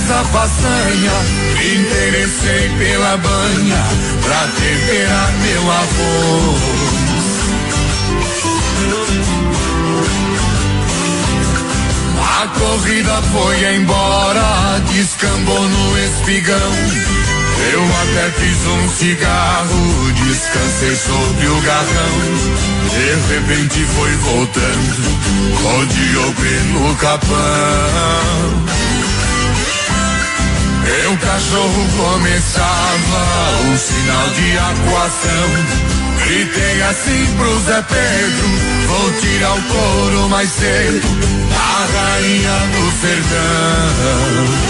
fiz a façanha, me interessei pela banha pra temperar meu arroz. A corrida foi embora, descambou no espigão. Eu até fiz um cigarro, descansei sobre o garrão. De repente foi voltando, rodeou pelo capão. Meu cachorro começava um sinal de acuação. Gritei assim pro Zé Pedro, vou tirar o couro mais cedo da rainha do sertão.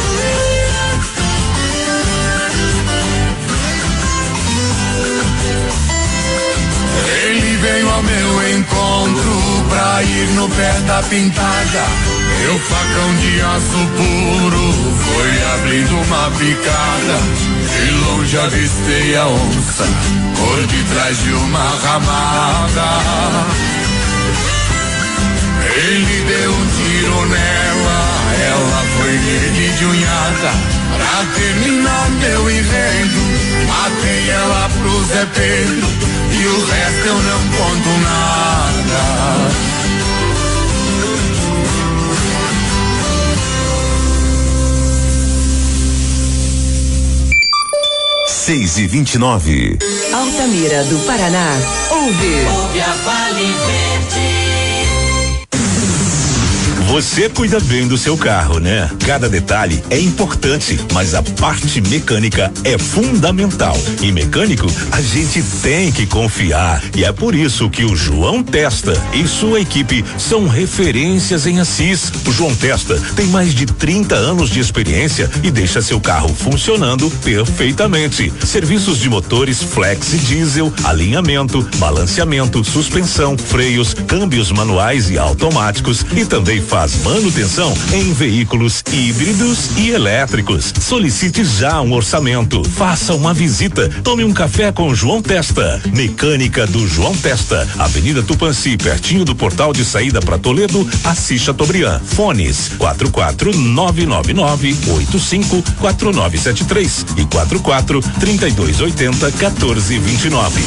Ele veio ao meu encontro pra ir no pé da pintada. Meu facão de aço puro foi abrindo uma picada. De longe avistei a onça por detrás de uma ramada. Ele deu um tiro nela, ela foi nele de unhada. Pra terminar meu enredo, matei ela pro Zé Pedro e o resto eu não conto nada. 6h29. Altamira do Paraná. Ouve a Vale Verde. Você cuida bem do seu carro, né? Cada detalhe é importante, mas a parte mecânica é fundamental. Em mecânico, a gente tem que confiar. E é por isso que o João Testa e sua equipe são referências em Assis. O João Testa tem mais de 30 anos de experiência e deixa seu carro funcionando perfeitamente. Serviços de motores flex e diesel, alinhamento, balanceamento, suspensão, freios, câmbios manuais e automáticos e também faz manutenção em veículos híbridos e elétricos. Solicite já um orçamento. Faça uma visita. Tome um café com João Testa. Mecânica do João Testa. Avenida Tupanci, pertinho do portal de saída para Toledo, Assis Chateaubriand. Fones 44999854973 e 4432801429.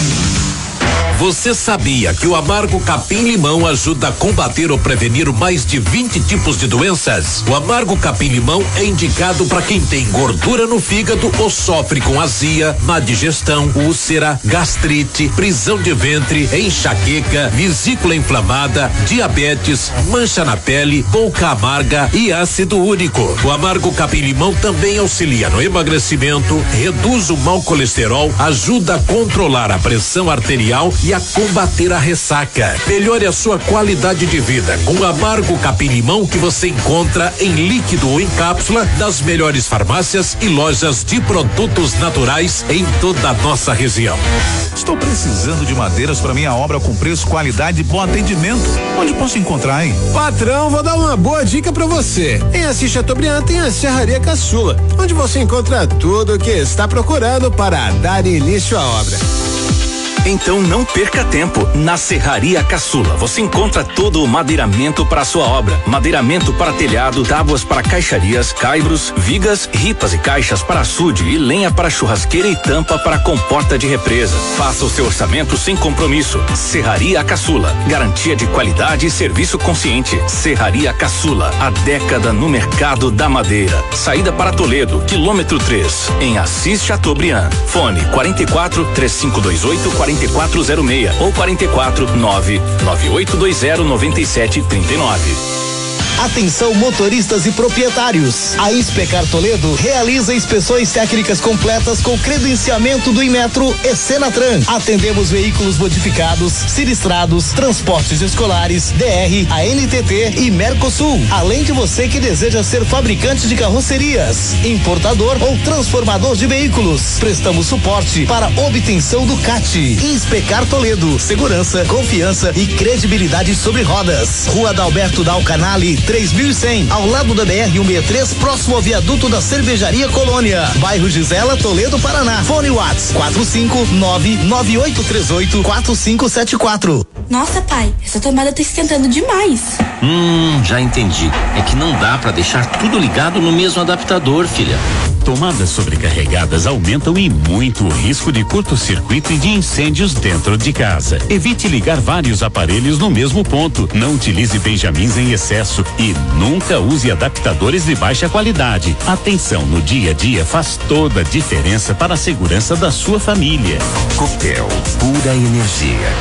Você sabia que o amargo capim-limão ajuda a combater ou prevenir mais de 20 tipos de doenças? O amargo capim-limão é indicado para quem tem gordura no fígado ou sofre com azia, má digestão, úlcera, gastrite, prisão de ventre, enxaqueca, vesícula inflamada, diabetes, mancha na pele, boca amarga e ácido úrico. O amargo capim-limão também auxilia no emagrecimento, reduz o mau colesterol, ajuda a controlar a pressão arterial e a combater a ressaca. Melhore a sua qualidade de vida com o amargo capim-limão que você encontra em líquido ou em cápsula das melhores farmácias e lojas de produtos naturais em toda a nossa região. Estou precisando de madeiras para minha obra com preço, qualidade e bom atendimento. Onde posso encontrar, hein? Patrão, vou dar uma boa dica para você. Em Assis Chateaubriand tem a Serraria Caçula, onde você encontra tudo o que está procurando para dar início à obra. Então não perca tempo. Na Serraria Caçula você encontra todo o madeiramento para a sua obra. Madeiramento para telhado, tábuas para caixarias, caibros, vigas, ripas e caixas para açude e lenha para churrasqueira e tampa para comporta de represa. Faça o seu orçamento sem compromisso. Serraria Caçula, garantia de qualidade e serviço consciente. Serraria Caçula, a década no mercado da madeira. Saída para Toledo, quilômetro 3, em Assis Chateaubriand. Fone 44 3528 4406 ou 44 99820 9739. Atenção motoristas e proprietários. A Inspecar Toledo realiza inspeções técnicas completas com credenciamento do Inmetro e Senatran. Atendemos veículos modificados, sinistrados, transportes escolares, DR, ANTT e Mercosul. Além de você que deseja ser fabricante de carrocerias, importador ou transformador de veículos. Prestamos suporte para obtenção do CAT. Inspecar Toledo. Segurança, confiança e credibilidade sobre rodas. Rua Dalberto Dalcanali, 3100, ao lado da BR-163, próximo ao viaduto da Cervejaria Colônia, bairro Gisela, Toledo, Paraná. Fone Whats 45998384574. Nossa, pai, essa tomada tá esquentando demais. Já entendi. É que não dá pra deixar tudo ligado no mesmo adaptador, filha. Tomadas sobrecarregadas aumentam e muito o risco de curto-circuito e de incêndios dentro de casa. Evite ligar vários aparelhos no mesmo ponto. Não utilize benjamins em excesso e nunca use adaptadores de baixa qualidade. Atenção no dia a dia faz toda a diferença para a segurança da sua família. Copel, pura energia.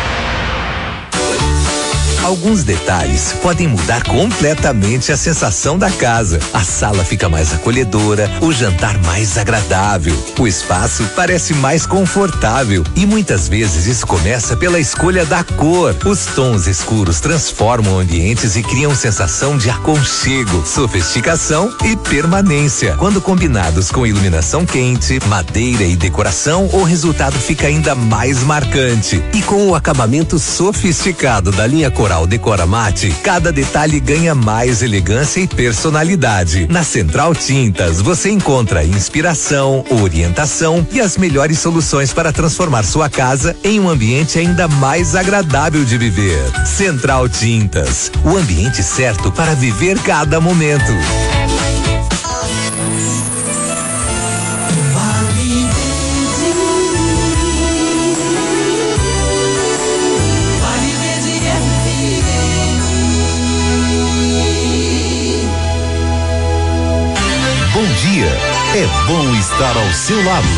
Alguns detalhes podem mudar completamente a sensação da casa. A sala fica mais acolhedora, o jantar mais agradável, o espaço parece mais confortável e muitas vezes isso começa pela escolha da cor. Os tons escuros transformam ambientes e criam sensação de aconchego, sofisticação e permanência. Quando combinados com iluminação quente, madeira e decoração, o resultado fica ainda mais marcante. E com o acabamento sofisticado da linha Coral Decora Mate, cada detalhe ganha mais elegância e personalidade. Na Central Tintas, você encontra inspiração, orientação e as melhores soluções para transformar sua casa em um ambiente ainda mais agradável de viver. Central Tintas, o ambiente certo para viver cada momento. É bom estar ao seu lado.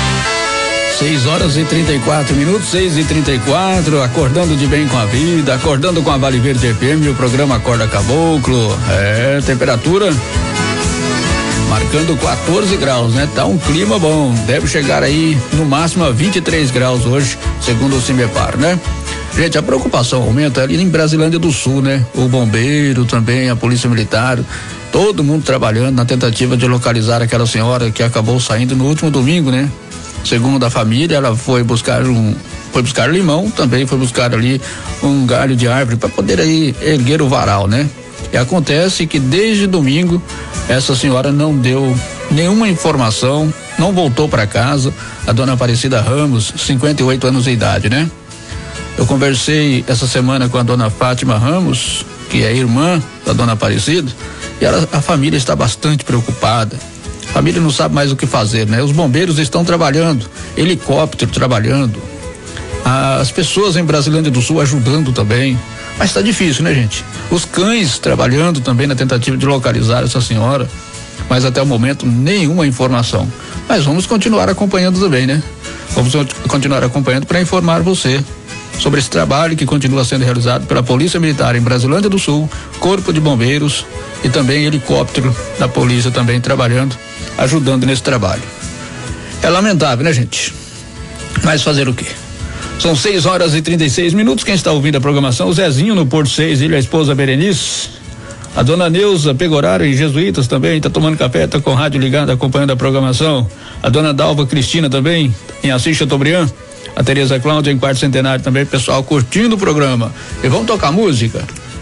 6h34, 6h34, acordando de bem com a vida, acordando com a Vale Verde FM, o programa Acorda Caboclo. Temperatura marcando 14 graus, né? Tá um clima bom, deve chegar aí no máximo a 23 graus hoje, segundo o CIMEPAR, né? Gente, a preocupação aumenta ali em Brasilândia do Sul, né? O bombeiro também, a polícia militar, todo mundo trabalhando na tentativa de localizar aquela senhora que acabou saindo no último domingo, né? Segundo a família, ela foi buscar limão, também foi buscar ali um galho de árvore para poder aí erguer o varal, né? E acontece que desde domingo essa senhora não deu nenhuma informação, não voltou para casa, a dona Aparecida Ramos, 58 anos de idade, né? Eu conversei essa semana com a dona Fátima Ramos, que é irmã da dona Aparecida, e a família está bastante preocupada. A família não sabe mais o que fazer, né? Os bombeiros estão trabalhando, helicóptero trabalhando, as pessoas em Brasilândia do Sul ajudando também, mas está difícil, né, gente? Os cães trabalhando também na tentativa de localizar essa senhora, mas até o momento nenhuma informação. Mas vamos continuar acompanhando também, né? Vamos continuar acompanhando para informar você sobre esse trabalho que continua sendo realizado pela Polícia Militar em Brasilândia do Sul, Corpo de Bombeiros e também helicóptero da polícia também trabalhando, ajudando nesse trabalho. É lamentável, né, gente? Mas fazer o quê? São 6h36. Quem está ouvindo a programação, o Zezinho no Porto 6, ele, a esposa Berenice, a dona Neuza Pegoraro em Jesuítas também, tá tomando café, tá com o rádio ligado, acompanhando a programação. A dona Dalva Cristina também, em Assis Chateaubriand. A Tereza Cláudia em Quarto Centenário também, pessoal curtindo o programa. E vamos tocar música?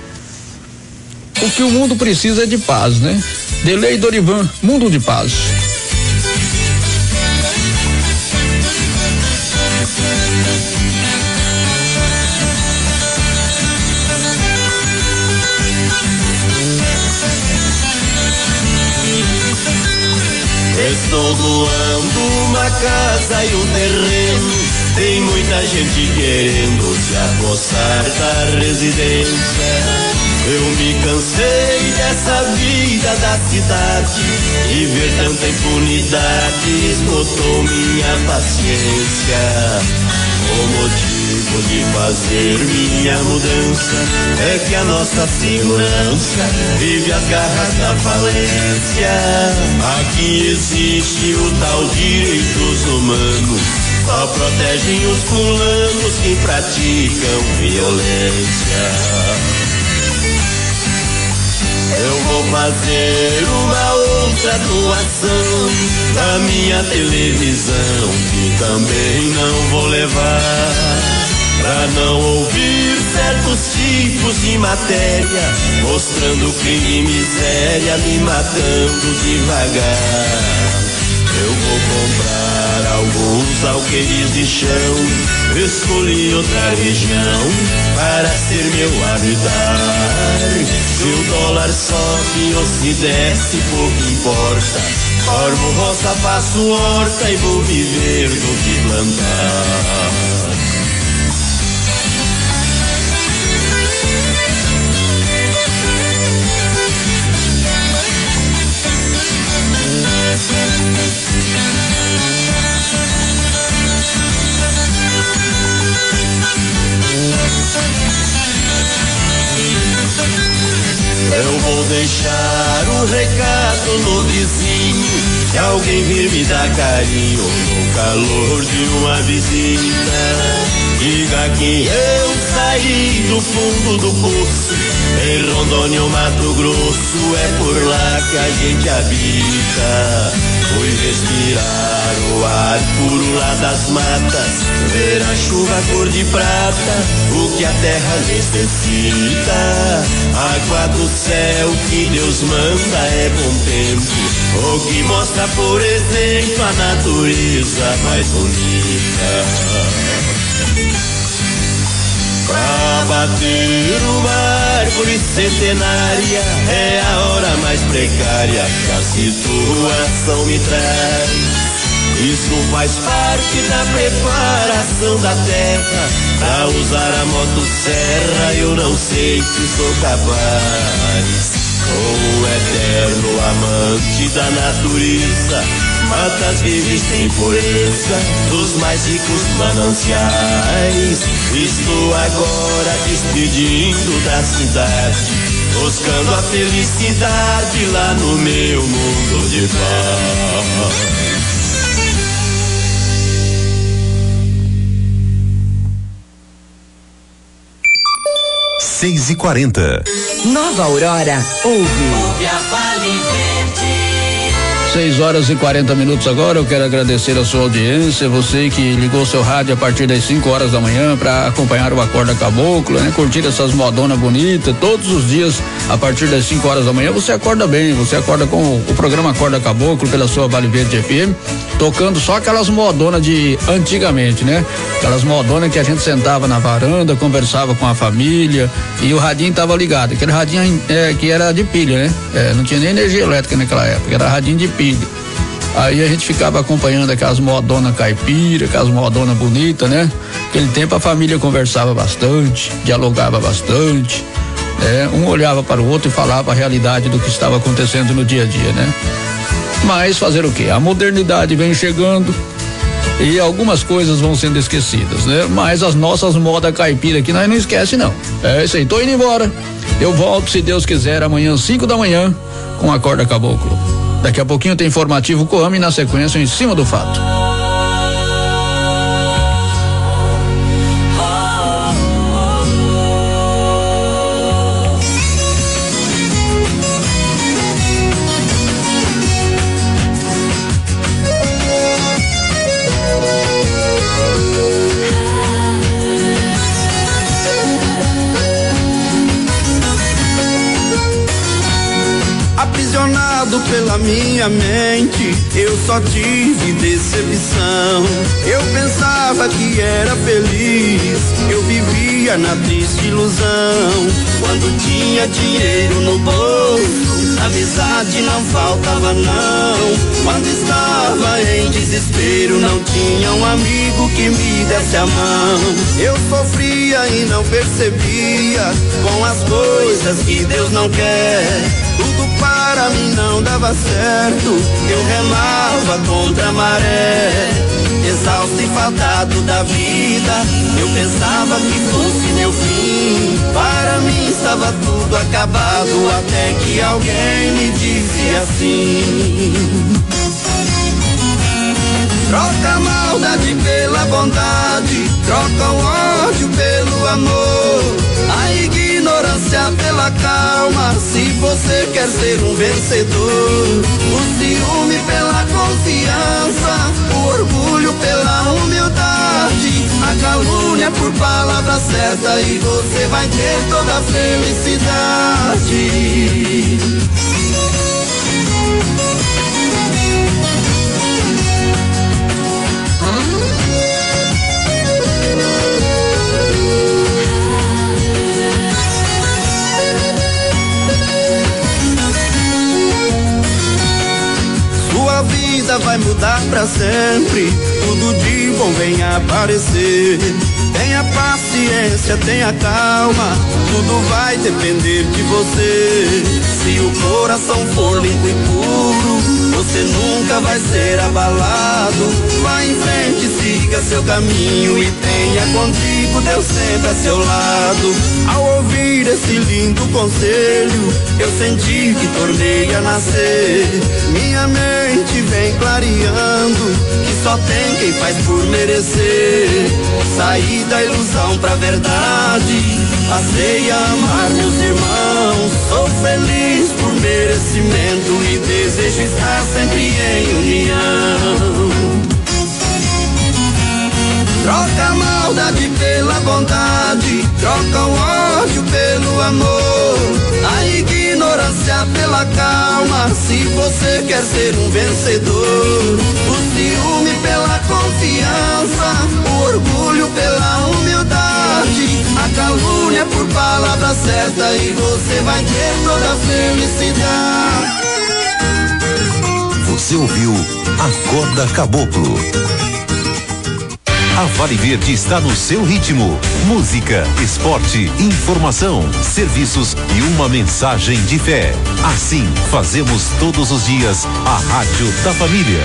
O que o mundo precisa é de paz, né? Delei Dorivan, Mundo de Paz. Estou doando uma casa e um terreno. Tem muita gente querendo se apossar da residência. Eu me cansei dessa vida da cidade e ver tanta impunidade esgotou minha paciência. O motivo de fazer minha mudança é que a nossa segurança vive as garras da falência. Aqui existe o tal direitos humanos, só protegem os fulanos que praticam violência. Eu vou fazer uma outra doação da minha televisão, que também não vou levar, pra não ouvir certos tipos de matéria, mostrando crime e miséria, me matando devagar. Eu vou comprar alguns alqueires de chão, escolhi outra região para ser meu habitar. Se o dólar sobe ou se desce, pouco importa. Formo roça, faço horta e vou viver do que plantar. Eu vou deixar um recado no vizinho, se alguém vir me dar carinho no calor de uma visita. Diga que eu saí do fundo do poço, em Rondônia ou Mato Grosso, é por lá que a gente habita. Fui respirar o ar puro lá das matas, ver a chuva cor de prata, o que a terra necessita. Água do céu que Deus manda é bom tempo, o que mostra, por exemplo, a natureza mais bonita. Pra bater uma árvore centenária é a hora mais precária que a situação me traz. Isso faz parte da preparação da terra, pra usar a motosserra eu não sei se sou capaz. Sou o eterno amante da natureza, matas virgens sem pureza, dos mais ricos mananciais. Estou agora despedindo da cidade, buscando a felicidade lá no meu mundo de paz. 6h40. Nova Aurora, ouve a Vale Verde. 6h40 agora. Eu quero agradecer a sua audiência, você que ligou seu rádio a partir das 5 horas da manhã para acompanhar o Acorda Caboclo, né? Curtir essas modonas bonitas todos os dias a partir das 5 horas da manhã. Você acorda bem, você acorda com o programa Acorda Caboclo pela sua Vale Verde FM, tocando só aquelas modonas de antigamente, né? Aquelas modonas que a gente sentava na varanda, conversava com a família e o radinho tava ligado, aquele radinho que era de pilha, né? Não tinha nem energia elétrica naquela época, era radinho de pilha. Aí a gente ficava acompanhando aquelas modonas caipira, aquelas modonas bonitas, né? Naquele tempo a família conversava bastante, dialogava bastante, né? Um olhava para o outro e falava a realidade do que estava acontecendo no dia a dia, né? Mas fazer o quê? A modernidade vem chegando e algumas coisas vão sendo esquecidas, né? Mas as nossas modas caipira aqui nós não esquece não. É isso aí, tô indo embora. Eu volto, se Deus quiser, amanhã 5 da manhã com Acorda Caboclo. Daqui a pouquinho tem informativo Coame e na sequência Em Cima do Fato. Pela minha mente, eu só tive decepção. Eu pensava que era feliz, eu vivia na triste ilusão. Quando tinha dinheiro no bolso, amizade não faltava não. Quando estava em desespero, não tinha um amigo que me desse a mão. Eu sofria e não percebia com as coisas que Deus não quer. Tudo para mim não dava certo, eu remava contra a maré. Exausto e faltado da vida, eu pensava que fosse meu fim. Para mim estava tudo acabado, até que alguém me disse assim: troca a maldade pela bondade, troca o ódio pelo amor, a ignorância pela calma, se você quer ser um vencedor. O ciúme pela confiança, o orgulho pela humildade, a calúnia por palavra certa e você vai ter toda a felicidade. Sua vida vai mudar pra sempre, tudo de bom vem aparecer. Tenha paciência, tenha calma, tudo vai depender de você. Se o coração for limpo e puro, você nunca vai ser abalado. Vá em frente, siga seu caminho e tenha contigo Deus sempre a seu lado. Ao ouvir esse lindo conselho, eu senti que tornei a nascer. Minha mente vem clareando, que só tem quem faz por merecer. Saí da ilusão pra verdade, passei a amar meus irmãos. Sou feliz por merecimento e desejo estar sempre em união. Troca a maldade pela bondade, troca o ódio pelo amor, a ignorância pela calma, se você quer ser um vencedor. O ciúme pela confiança, o orgulho pela humildade, a calúnia por palavra certa e você vai ter toda a felicidade. Você ouviu Acorda Caboclo. A Vale Verde está no seu ritmo. Música, esporte, informação, serviços e uma mensagem de fé. Assim, fazemos todos os dias a Rádio da Família.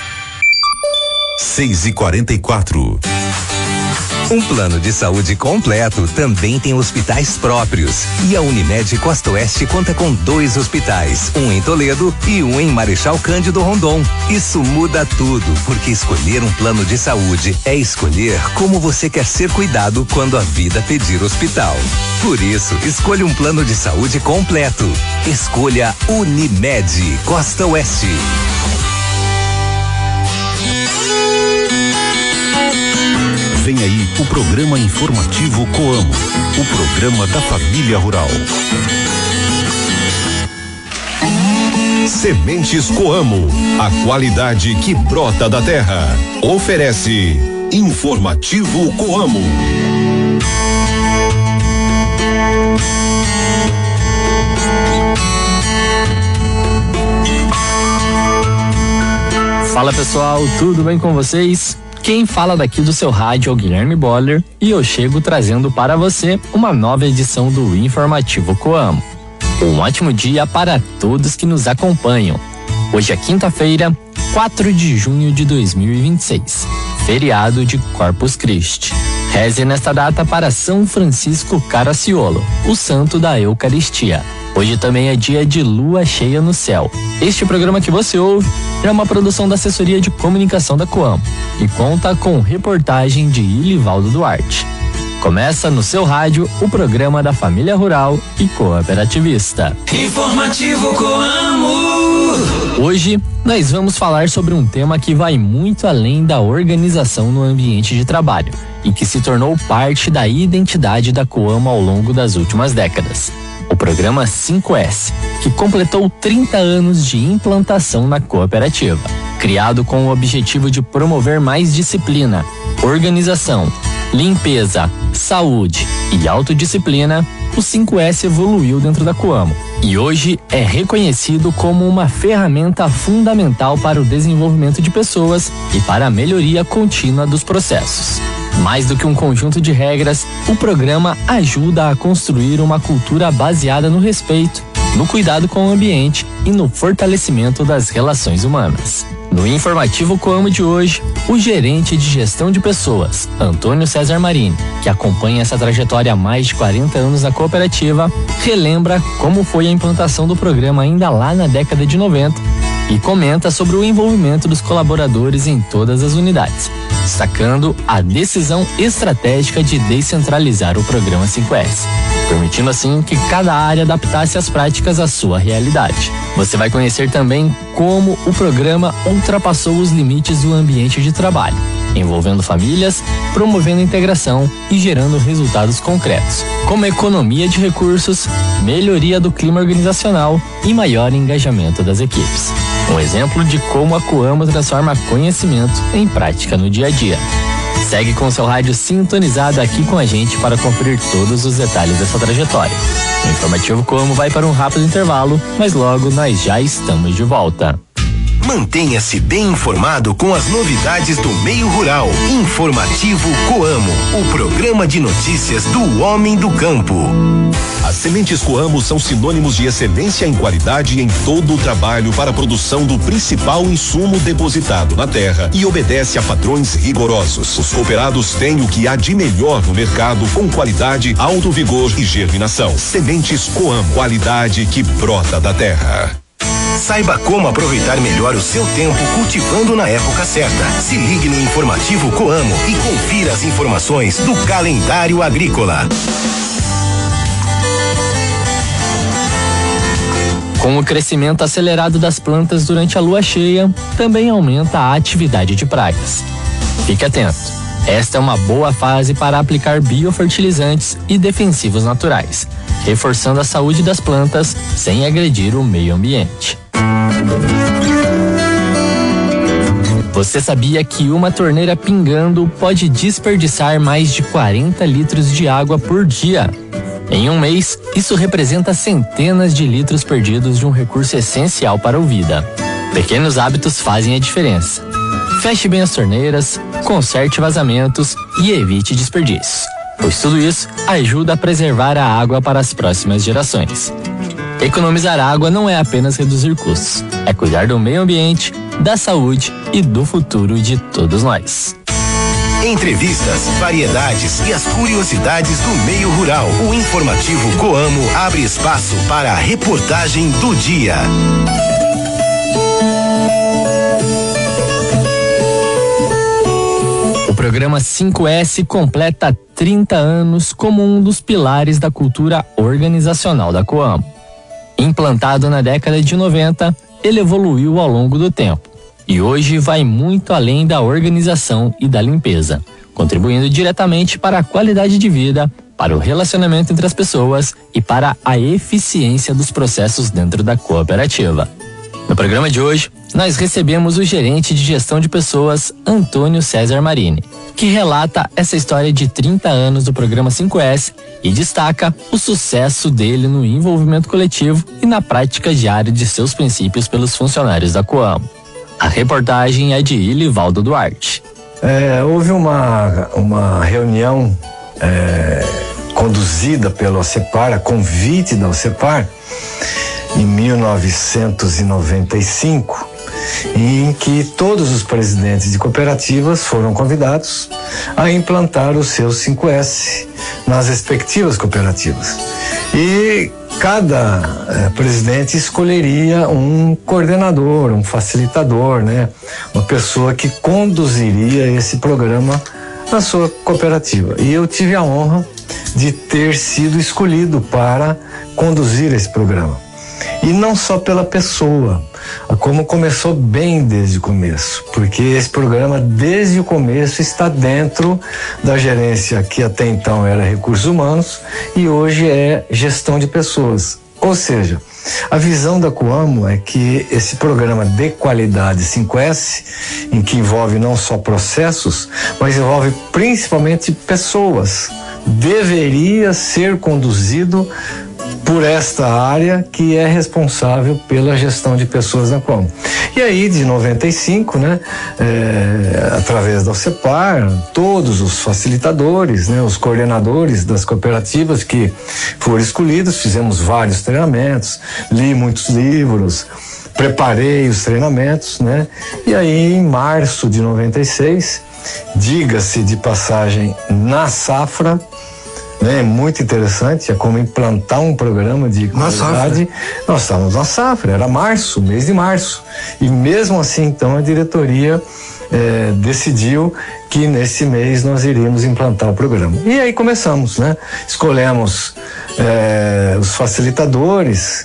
6h44. Um plano de saúde completo também tem hospitais próprios. E a Unimed Costa Oeste conta com 2 hospitais, um em Toledo e um em Marechal Cândido Rondon. Isso muda tudo, porque escolher um plano de saúde é escolher como você quer ser cuidado quando a vida pedir hospital. Por isso, escolha um plano de saúde completo. Escolha Unimed Costa Oeste. Vem aí o programa informativo Coamo, o programa da família rural. Sementes Coamo, a qualidade que brota da terra. Oferece Informativo Coamo. Fala pessoal, tudo bem com vocês? Quem fala daqui do seu rádio é o Guilherme Boller e eu chego trazendo para você uma nova edição do Informativo Coamo. Um ótimo dia para todos que nos acompanham. Hoje é quinta-feira, 4 de junho de 2026, feriado de Corpus Christi. Reze nesta data para São Francisco Caracciolo, o santo da Eucaristia. Hoje também é dia de lua cheia no céu. Este programa que você ouve é uma produção da Assessoria de Comunicação da Coamo e conta com reportagem de Ilivaldo Duarte. Começa no seu rádio o programa da família rural e cooperativista. Informativo Coamo. Hoje nós vamos falar sobre um tema que vai muito além da organização no ambiente de trabalho e que se tornou parte da identidade da Coamo ao longo das últimas décadas. O programa 5S, que completou 30 anos de implantação na cooperativa. Criado com o objetivo de promover mais disciplina, organização, limpeza, saúde e autodisciplina, o 5S evoluiu dentro da Coamo e hoje é reconhecido como uma ferramenta fundamental para o desenvolvimento de pessoas e para a melhoria contínua dos processos. Mais do que um conjunto de regras, o programa ajuda a construir uma cultura baseada no respeito, no cuidado com o ambiente e no fortalecimento das relações humanas. No Informativo Coamo de hoje, o gerente de gestão de pessoas, Antônio César Marini, que acompanha essa trajetória há mais de 40 anos na cooperativa, relembra como foi a implantação do programa ainda lá na década de 90 e comenta sobre o envolvimento dos colaboradores em todas as unidades, destacando a decisão estratégica de descentralizar o programa 5S, permitindo assim que cada área adaptasse as práticas à sua realidade. Você vai conhecer também como o programa ultrapassou os limites do ambiente de trabalho envolvendo famílias, promovendo integração e gerando resultados concretos, como economia de recursos, melhoria do clima organizacional e maior engajamento das equipes. Um exemplo de como a Coamo transforma conhecimento em prática no dia a dia. Segue com seu rádio sintonizado aqui com a gente para conferir todos os detalhes dessa trajetória. O Informativo Coamo vai para um rápido intervalo, mas logo nós já estamos de volta. Mantenha-se bem informado com as novidades do meio rural. Informativo Coamo, o programa de notícias do homem do campo. As sementes Coamo são sinônimos de excelência em qualidade em todo o trabalho para a produção do principal insumo depositado na terra e obedece a padrões rigorosos. Os cooperados têm o que há de melhor no mercado com qualidade, alto vigor e germinação. Sementes Coamo, qualidade que brota da terra. Saiba como aproveitar melhor o seu tempo cultivando na época certa. Se ligue no Informativo Coamo e confira as informações do calendário agrícola. Com o crescimento acelerado das plantas durante a lua cheia, também aumenta a atividade de pragas. Fique atento, esta é uma boa fase para aplicar biofertilizantes e defensivos naturais, reforçando a saúde das plantas sem agredir o meio ambiente. Você sabia que uma torneira pingando pode desperdiçar mais de 40 litros de água por dia? Em um mês, isso representa centenas de litros perdidos de um recurso essencial para a vida. Pequenos hábitos fazem a diferença. Feche bem as torneiras, conserte vazamentos e evite desperdícios, pois tudo isso ajuda a preservar a água para as próximas gerações. Economizar água não é apenas reduzir custos, é cuidar do meio ambiente, da saúde e do futuro de todos nós. Entrevistas, variedades e as curiosidades do meio rural. O Informativo Coamo abre espaço para a reportagem do dia. O programa 5S completa 30 anos como um dos pilares da cultura organizacional da Coamo. Implantado na década de 90, ele evoluiu ao longo do tempo e hoje vai muito além da organização e da limpeza, contribuindo diretamente para a qualidade de vida, para o relacionamento entre as pessoas e para a eficiência dos processos dentro da cooperativa. No programa de hoje, nós recebemos o gerente de gestão de pessoas, Antônio César Marini, que relata essa história de 30 anos do programa 5S e destaca o sucesso dele no envolvimento coletivo e na prática diária de seus princípios pelos funcionários da Coamo. A reportagem é de Ilivaldo Duarte. Houve uma reunião conduzida pela OCEPAR, a convite da OCEPAR, em 1995, em que todos os presidentes de cooperativas foram convidados a implantar o seu 5S nas respectivas cooperativas. E cada presidente escolheria um coordenador, um facilitador, né? Uma pessoa que conduziria esse programa na sua cooperativa. E eu tive a honra de ter sido escolhido para conduzir esse programa. E não só pela pessoa, como começou bem desde o começo, porque esse programa desde o começo está dentro da gerência que até então era recursos humanos e hoje é gestão de pessoas. Ou seja, a visão da Coamo é que esse programa de qualidade 5S, em que envolve não só processos, mas envolve principalmente pessoas, deveria ser conduzido por esta área que é responsável pela gestão de pessoas na Coamo. E aí, de 95, né, através da OCEPAR, todos os facilitadores, né, os coordenadores das cooperativas que foram escolhidos, fizemos vários treinamentos, li muitos livros, preparei os treinamentos, né, e aí em março de 96, diga-se de passagem, na safra, né, muito interessante, é como implantar um programa de qualidade. Nós estávamos na safra, era março, mês de março, e mesmo assim então a diretoria decidiu que nesse mês nós iríamos implantar o programa. E aí começamos, né? Escolhemos os facilitadores,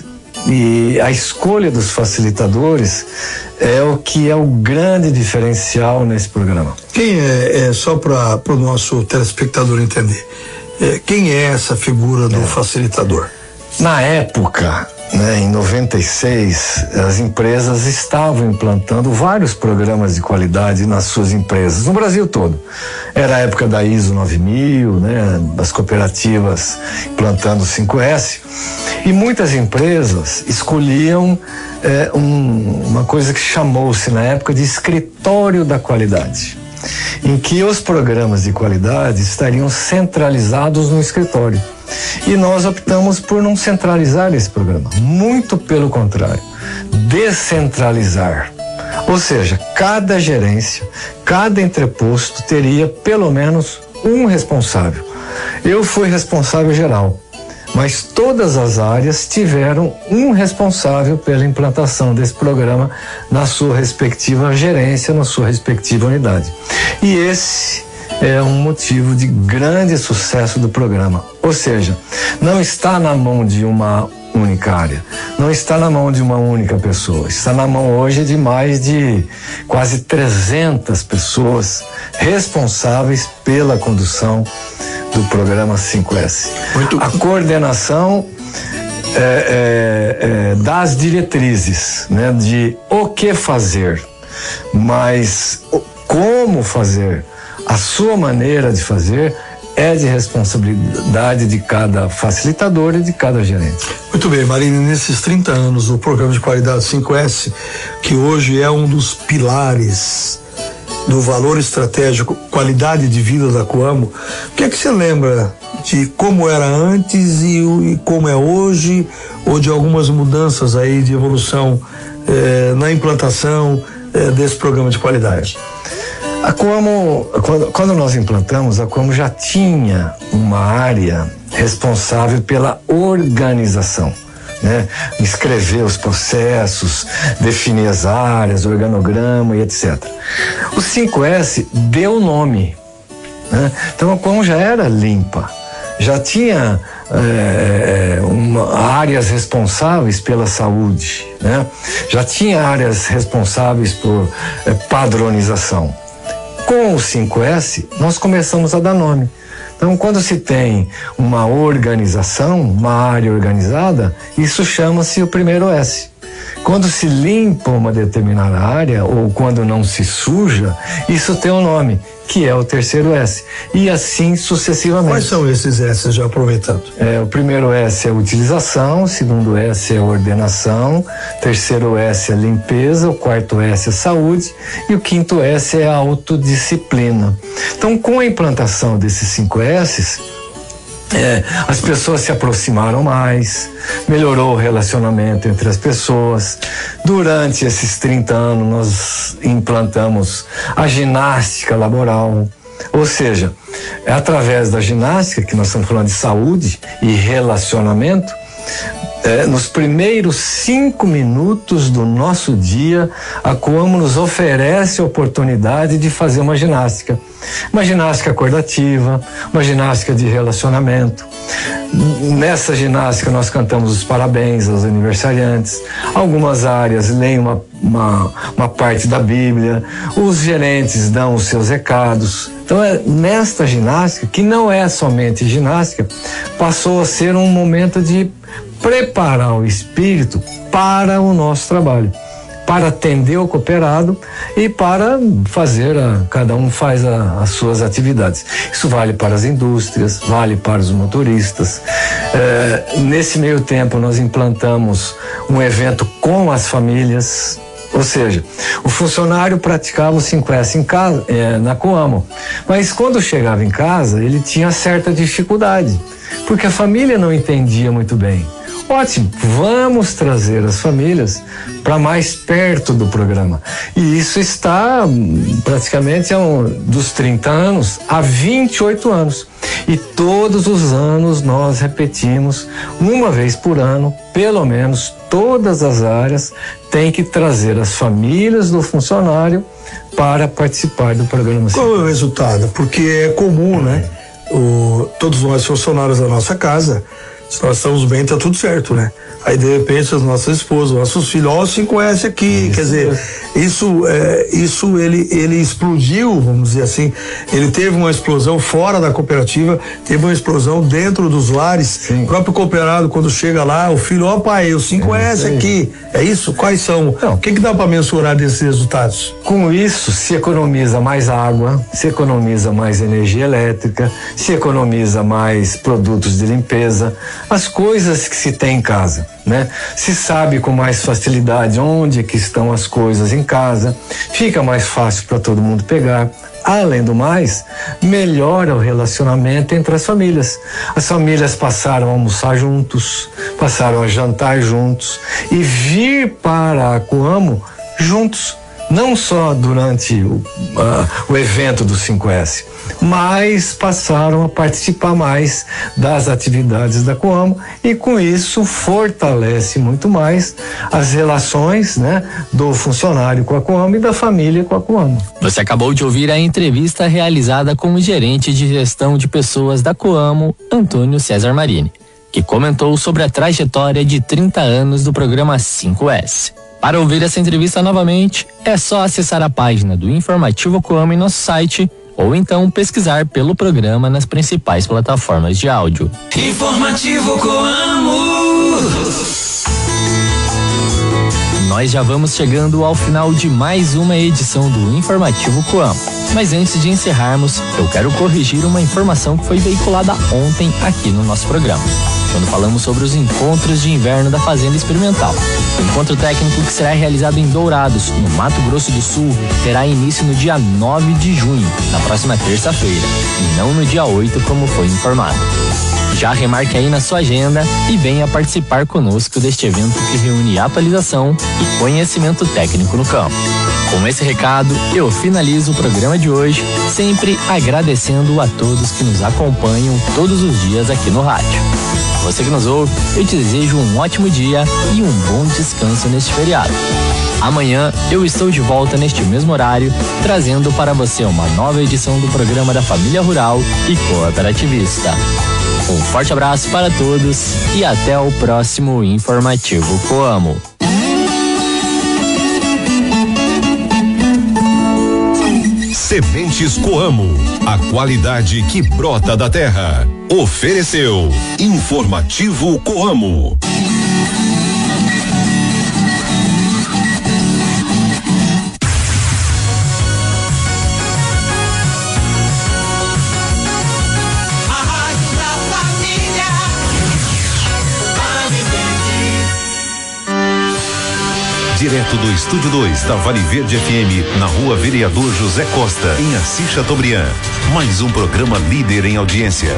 E a escolha dos facilitadores é o que é o grande diferencial nesse programa. Quem só para o nosso telespectador entender, quem é essa figura do facilitador? Na época, né, em 96, as empresas estavam implantando vários programas de qualidade nas suas empresas, no Brasil todo. Era a época da ISO 9000, né, das cooperativas implantando o 5S, e muitas empresas escolhiam uma coisa que chamou-se na época de escritório da qualidade, em que os programas de qualidade estariam centralizados no escritório. E nós optamos por não centralizar esse programa, muito pelo contrário, descentralizar. Ou seja, cada gerência, cada entreposto teria pelo menos um responsável. Eu fui responsável geral, mas todas as áreas tiveram um responsável pela implantação desse programa na sua respectiva gerência, na sua respectiva unidade. E esse é um motivo de grande sucesso do programa. Ou seja, não está na mão de uma única área, não está na mão de uma única pessoa, está na mão hoje de mais de quase 300 pessoas responsáveis pela condução do programa 5S. A coordenação das diretrizes, né, de o que fazer, mas como fazer, a sua maneira de fazer é de responsabilidade de cada facilitador e de cada gerente. Muito bem, Marina, nesses 30 anos do programa de qualidade 5S, que hoje é um dos pilares do valor estratégico, qualidade de vida da Coamo, o que é que você lembra de como era antes e como é hoje, ou de algumas mudanças aí de evolução na implantação desse programa de qualidade? A Coamo, quando nós implantamos, a Coamo já tinha uma área responsável pela organização, né? Escrever os processos, definir as áreas, organograma e etc. O 5S deu nome, né? Então a Coamo já era limpa, já tinha áreas responsáveis pela saúde, né? Já tinha áreas responsáveis por padronização. Com o 5S, nós começamos a dar nome. Então, quando se tem uma organização, uma área organizada, isso chama-se o primeiro S. Quando se limpa uma determinada área, ou quando não se suja, isso tem um nome, que é o terceiro S. E assim sucessivamente. Quais são esses S, já aproveitando? O primeiro S é utilização, o segundo S é ordenação, o terceiro S é limpeza, o quarto S é saúde e o quinto S é a autodisciplina. Então, com a implantação desses 5 S's, as pessoas se aproximaram mais, melhorou o relacionamento entre as pessoas. Durante esses 30 anos nós implantamos a ginástica laboral, ou seja, é através da ginástica, que nós estamos falando de saúde e relacionamento, nos primeiros 5 minutos do nosso dia, a Coamo nos oferece a oportunidade de fazer uma ginástica acordativa, uma ginástica de relacionamento. Nessa ginástica nós cantamos os parabéns aos aniversariantes, algumas áreas leem uma parte da Bíblia, os gerentes dão os seus recados. Então nesta ginástica, que não é somente ginástica, passou a ser um momento de preparar o espírito para o nosso trabalho, para atender o cooperado e para fazer, cada um faz as suas atividades. Isso vale para as indústrias, vale para os motoristas. Nesse meio tempo nós implantamos um evento com as famílias, ou seja, o funcionário praticava o 5S em casa, na Coamo, mas quando chegava em casa ele tinha certa dificuldade, porque a família não entendia muito bem. Ótimo, vamos trazer as famílias para mais perto do programa. E isso está praticamente dos 30 anos a 28 anos. E todos os anos nós repetimos, uma vez por ano, pelo menos todas as áreas têm que trazer as famílias do funcionário para participar do programa. Qual é o resultado? Porque é comum, né? Todos nós funcionários da nossa casa Se nós estamos bem, tá tudo certo, né? Aí, de repente, as nossas esposas, nossos filhos, ó, o 5S aqui, quer dizer, isso ele explodiu, vamos dizer assim, ele teve uma explosão fora da cooperativa, teve uma explosão dentro dos lares. Sim. O próprio cooperado, quando chega lá, o filho, ó pai, o 5S aqui, é isso? Quais são? O que dá para mensurar desses resultados? Com isso, se economiza mais água, se economiza mais energia elétrica, se economiza mais produtos de limpeza, as coisas que se tem em casa, né? Se sabe com mais facilidade onde é que estão as coisas em casa, fica mais fácil para todo mundo pegar. Além do mais, melhora o relacionamento entre as famílias. As famílias passaram a almoçar juntos, passaram a jantar juntos e vir para a Coamo juntos. Não só durante o evento do 5S, mas passaram a participar mais das atividades da Coamo e com isso fortalece muito mais as relações, né, do funcionário com a Coamo e da família com a Coamo. Você acabou de ouvir a entrevista realizada com o gerente de gestão de pessoas da Coamo, Antônio César Marini, que comentou sobre a trajetória de 30 anos do programa 5S. Para ouvir essa entrevista novamente, é só acessar a página do Informativo Coamo em nosso site ou então pesquisar pelo programa nas principais plataformas de áudio. Informativo Coamo. Nós já vamos chegando ao final de mais uma edição do Informativo Coamo. Mas antes de encerrarmos, eu quero corrigir uma informação que foi veiculada ontem aqui no nosso programa, quando falamos sobre os encontros de inverno da Fazenda Experimental. O encontro técnico, que será realizado em Dourados, no Mato Grosso do Sul, terá início no dia 9 de junho, na próxima terça-feira, e não no dia 8, como foi informado. Já remarque aí na sua agenda e venha participar conosco deste evento que reúne atualização e conhecimento técnico no campo. Com esse recado, eu finalizo o programa de hoje, sempre agradecendo a todos que nos acompanham todos os dias aqui no rádio. Você que nos ouve, eu te desejo um ótimo dia e um bom descanso neste feriado. Amanhã eu estou de volta neste mesmo horário, trazendo para você uma nova edição do programa da Família Rural e Cooperativista. Um forte abraço para todos e até o próximo Informativo Coamo. Sementes Coamo, a qualidade que brota da terra. Ofereceu Informativo Coamo. Direto do Estúdio 2 da Vale Verde FM, na Rua Vereador José Costa, em Assis Chateaubriand. Mais um programa líder em audiência.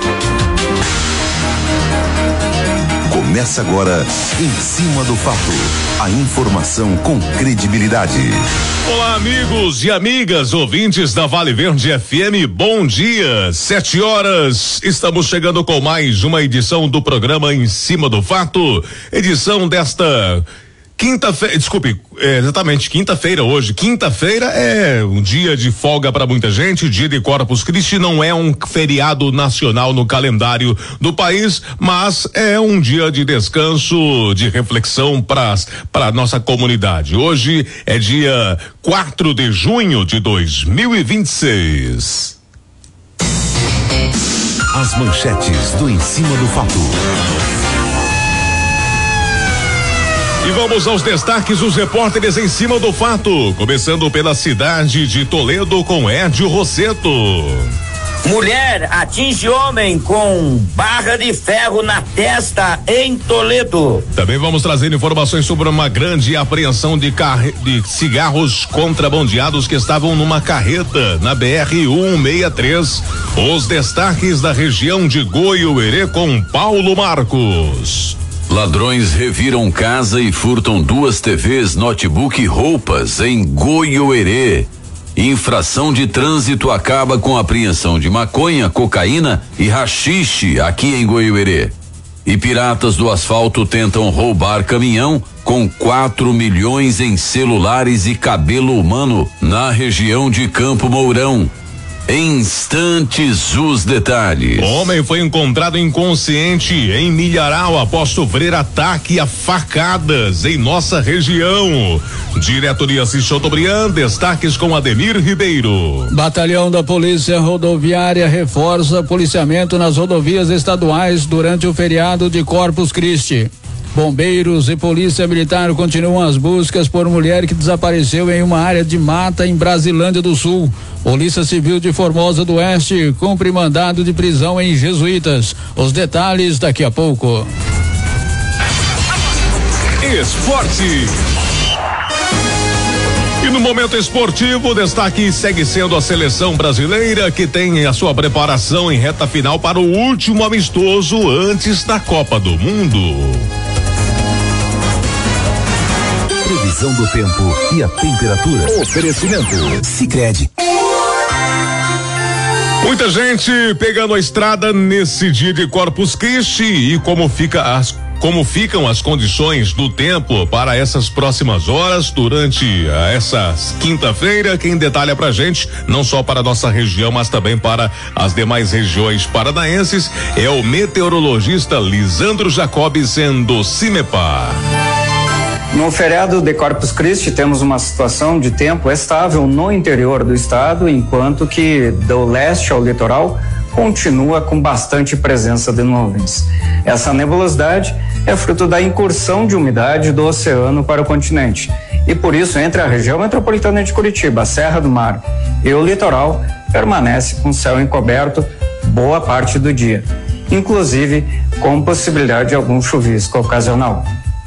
Começa agora, Em Cima do Fato. A informação com credibilidade. Olá, amigos e amigas, ouvintes da Vale Verde FM, bom dia. 7 horas, estamos chegando com mais uma edição do programa Em Cima do Fato. Edição desta quinta-feira, exatamente, quinta-feira hoje. Quinta-feira é um dia de folga para muita gente, dia de Corpus Christi, não é um feriado nacional no calendário do país, mas é um dia de descanso, de reflexão para nossa comunidade. Hoje é dia 4 de junho de 2026. As manchetes do Em Cima do Fato. E vamos aos destaques dos repórteres Em Cima do Fato, começando pela cidade de Toledo com Edio Rosseto. Mulher atinge homem com barra de ferro na testa em Toledo. Também vamos trazer informações sobre uma grande apreensão de cigarros contrabandeados que estavam numa carreta na BR-163. Os destaques da região de Goiuerê com Paulo Marcos. Ladrões reviram casa e furtam 2 TVs, notebook e roupas em Goiuerê. Infração de trânsito acaba com apreensão de maconha, cocaína e haxixe aqui em Goiuerê. E piratas do asfalto tentam roubar caminhão com 4 milhões em celulares e cabelo humano na região de Campo Mourão. Em instantes, os detalhes. Homem foi encontrado inconsciente em Milharal após sofrer ataque a facadas em nossa região. Diretoria Chateaubriand, destaques com Ademir Ribeiro. Batalhão da Polícia Rodoviária reforça policiamento nas rodovias estaduais durante o feriado de Corpus Christi. Bombeiros e Polícia Militar continuam as buscas por mulher que desapareceu em uma área de mata em Brasilândia do Sul. Polícia Civil de Formosa do Oeste cumpre mandado de prisão em Jesuítas. Os detalhes daqui a pouco. Esporte. E no momento esportivo, o destaque segue sendo a seleção brasileira, que tem a sua preparação em reta final para o último amistoso antes da Copa do Mundo. Previsão do tempo e a temperatura. Oferecimento Sicredi. Muita gente pegando a estrada nesse dia de Corpus Christi e como ficam as condições do tempo para essas próximas horas durante essa quinta-feira. Quem detalha pra gente, não só para a nossa região, mas também para as demais regiões paranaenses, é o meteorologista Lisandro Jacobsen do CIMEPAR. No feriado de Corpus Christi temos uma situação de tempo estável no interior do estado, enquanto que do leste ao litoral continua com bastante presença de nuvens. Essa nebulosidade é fruto da incursão de umidade do oceano para o continente e por isso entre a região metropolitana de Curitiba, a Serra do Mar e o litoral permanece com céu encoberto boa parte do dia, inclusive com possibilidade de algum chuvisco ocasional.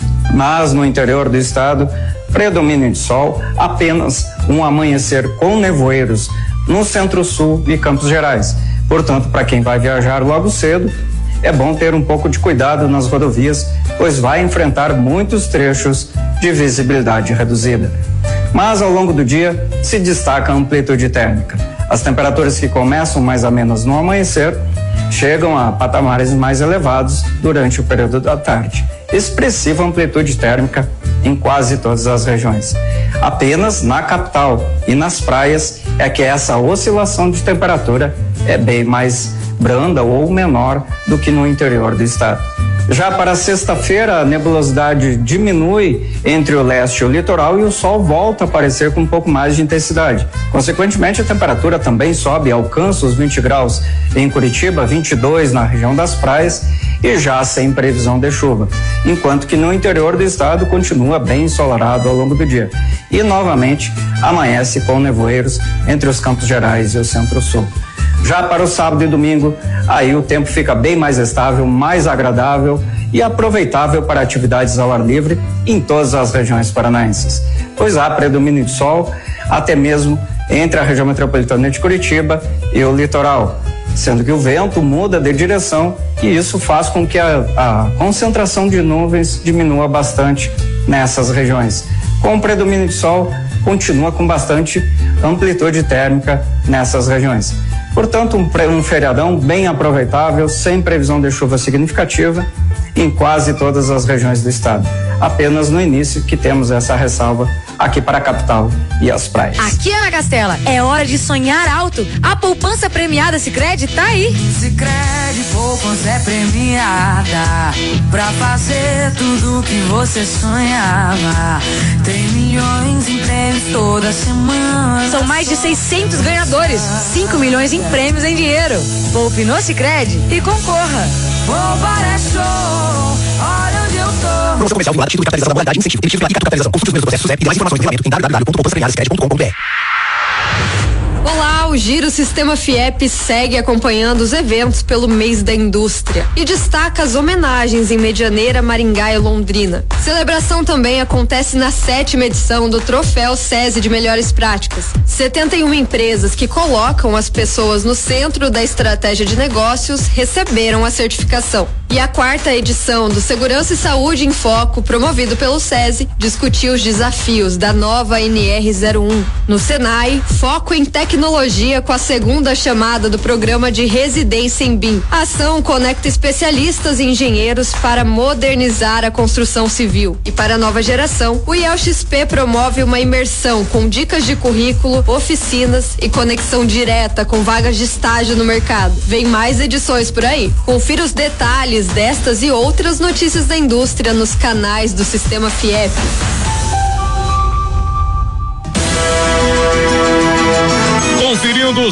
Mas no interior do estado, predomínio de sol, apenas um amanhecer com nevoeiros no centro-sul e Campos Gerais. Portanto, para quem vai viajar logo cedo, é bom ter um pouco de cuidado nas rodovias, pois vai enfrentar muitos trechos de visibilidade reduzida. Mas ao longo do dia se destaca a amplitude térmica. As temperaturas que começam mais amenas no amanhecer chegam a patamares mais elevados durante o período da tarde. Expressiva amplitude térmica em quase todas as regiões. Apenas na capital e nas praias é que essa oscilação de temperatura é bem mais branda ou menor do que no interior do estado. Já para sexta-feira, a nebulosidade diminui entre o leste e o litoral e o sol volta a aparecer com um pouco mais de intensidade. Consequentemente, a temperatura também sobe e alcança os 20 graus em Curitiba, 22 na região das praias e já sem previsão de chuva, enquanto que no interior do estado continua bem ensolarado ao longo do dia. E novamente amanhece com nevoeiros entre os Campos Gerais e o Centro-Sul. Já para o sábado e domingo, aí o tempo fica bem mais estável, mais agradável e aproveitável para atividades ao ar livre em todas as regiões paranaenses, pois há predomínio de sol até mesmo entre a região metropolitana de Curitiba e o litoral, sendo que o vento muda de direção e isso faz com que a concentração de nuvens diminua bastante nessas regiões. Com o predomínio de sol, continua com bastante amplitude térmica nessas regiões. Portanto, um feriadão bem aproveitável, sem previsão de chuva significativa em quase todas as regiões do estado. Apenas no início que temos essa ressalva aqui para a capital e as praias. Aqui, Ana Castela, é hora de sonhar alto. A poupança premiada Sicredi tá aí. Sicredi poupança é premiada pra fazer tudo que você sonhava. Tem milhões em prêmios toda semana. São mais de 600 ganhadores, 5 milhões em prêmios em dinheiro. Poupe no Sicredi e concorra. Poupar é show, olha onde eu tô. Promoção comercial vinculada, título de capitalização da modalidade, incentivo, emitido pela capitalização. Consulte os meus processos e mais informações no regulamento em www.poupançapremiadasicredi.com.br. Olá, o Giro Sistema FIEP segue acompanhando os eventos pelo mês da indústria e destaca as homenagens em Medianeira, Maringá e Londrina. Celebração também acontece na 7ª edição do Troféu SESI de Melhores Práticas. 71 empresas que colocam as pessoas no centro da estratégia de negócios receberam a certificação. E a 4ª edição do Segurança e Saúde em Foco, promovido pelo SESI, discutiu os desafios da nova NR01. No Senai, foco em tecnologia dia com a segunda chamada do programa de residência em BIM. A ação conecta especialistas e engenheiros para modernizar a construção civil. E para a nova geração, o IELXP promove uma imersão com dicas de currículo, oficinas e conexão direta com vagas de estágio no mercado. Vem mais edições por aí. Confira os detalhes destas e outras notícias da indústria nos canais do Sistema FIEP. Conferindo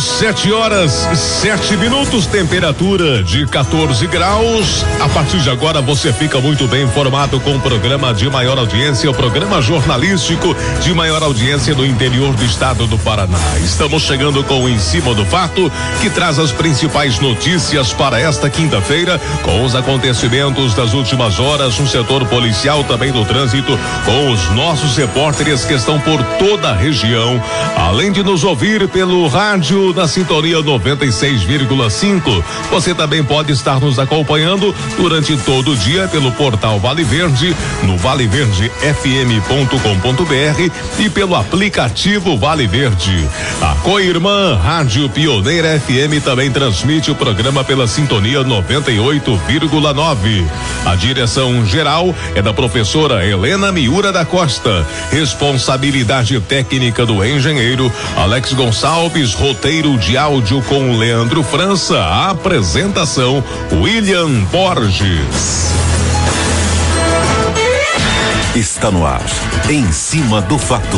7h07, temperatura de 14 graus. A partir de agora você fica muito bem informado com o programa de maior audiência, o programa jornalístico de maior audiência do interior do estado do Paraná. Estamos chegando com o Em Cima do Fato, que traz as principais notícias para esta quinta-feira, com os acontecimentos das últimas horas no setor policial, também do trânsito, com os nossos repórteres que estão por toda a região, além de nos ouvir pelo rádio na sintonia 96,5. Você também pode estar nos acompanhando durante todo o dia pelo portal Vale Verde, no valeverdefm.com.br e pelo aplicativo Vale Verde. A Coirmã Rádio Pioneira FM também transmite o programa pela sintonia 98,9. A direção geral é da professora Helena Miura da Costa. Responsabilidade técnica do engenheiro Alex Gonçalves. Roteiro de áudio com Leandro França. A apresentação William Borges. Está no ar, Em Cima do Fato.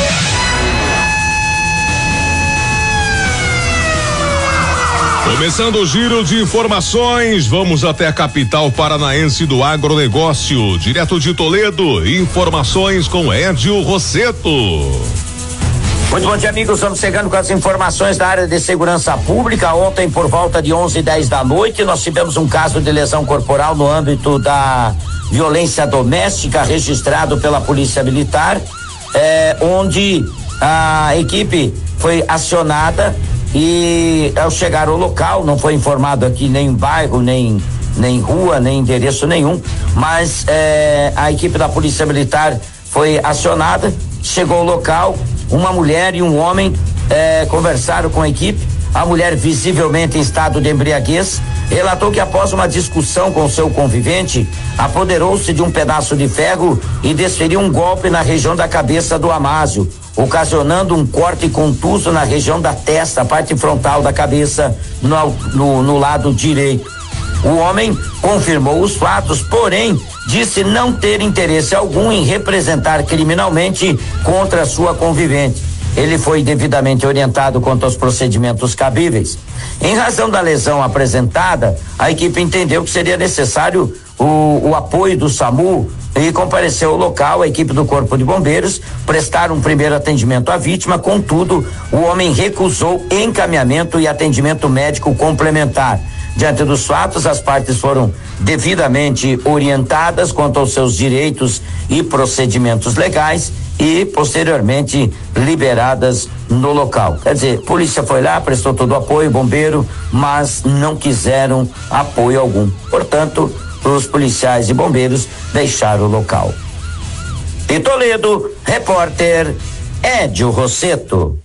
Começando o giro de informações, vamos até a capital paranaense do agronegócio. Direto de Toledo, informações com Edio Rosseto. Muito bom dia, amigos. Estamos chegando com as informações da área de segurança pública. Ontem, por volta de 11h10 da noite, nós tivemos um caso de lesão corporal no âmbito da violência doméstica registrado pela Polícia Militar, onde a equipe foi acionada e, ao chegar ao local, não foi informado aqui nem bairro, nem rua, nem endereço nenhum, mas a equipe da Polícia Militar foi acionada, chegou ao local. Uma mulher e um homem conversaram com a equipe. A mulher, visivelmente em estado de embriaguez, relatou que após uma discussão com seu convivente, apoderou-se de um pedaço de ferro e desferiu um golpe na região da cabeça do Amásio, ocasionando um corte contuso na região da testa, a parte frontal da cabeça, no lado direito. O homem confirmou os fatos, porém disse não ter interesse algum em representar criminalmente contra sua convivente. Ele foi devidamente orientado quanto aos procedimentos cabíveis. Em razão da lesão apresentada, a equipe entendeu que seria necessário o apoio do SAMU e compareceu ao local. A equipe do Corpo de Bombeiros prestaram um primeiro atendimento à vítima, contudo, o homem recusou encaminhamento e atendimento médico complementar. Diante dos fatos, as partes foram devidamente orientadas quanto aos seus direitos e procedimentos legais e, posteriormente, liberadas no local. Quer dizer, polícia foi lá, prestou todo o apoio, bombeiro, mas não quiseram apoio algum. Portanto, os policiais e bombeiros deixaram o local. De Toledo, repórter Edio Rosseto.